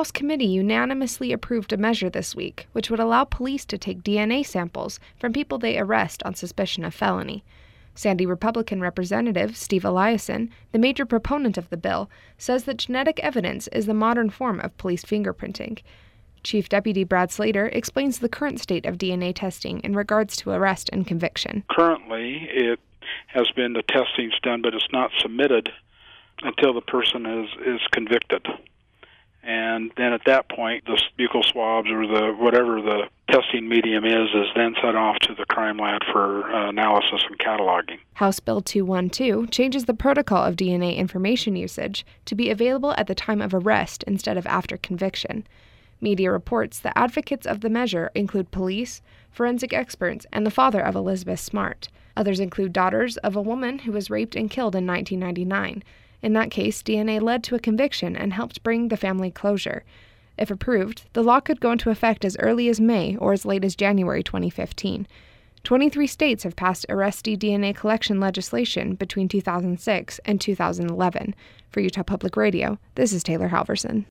House committee unanimously approved a measure this week, which would allow police to take DNA samples from people they arrest on suspicion of felony. Sandy Republican Representative Steve Eliason, the major proponent of the bill, says that genetic evidence is the modern form of police fingerprinting. Chief Deputy Brad Slater explains the current state of DNA testing in regards to arrest and conviction. Currently, it has been the testing's done, but it's not submitted until the person is convicted. And then at that point, the buccal swabs or whatever the testing medium is then sent off to the crime lab for analysis and cataloging. House Bill 212 changes the protocol of DNA information usage to be available at the time of arrest instead of after conviction. Media reports that advocates of the measure include police, forensic experts, and the father of Elizabeth Smart. Others include daughters of a woman who was raped and killed in 1999. In that case, DNA led to a conviction and helped bring the family closure. If approved, the law could go into effect as early as May or as late as January 2015. 23 states have passed arrestee DNA collection legislation between 2006 and 2011. For Utah Public Radio, this is Taylor Halverson.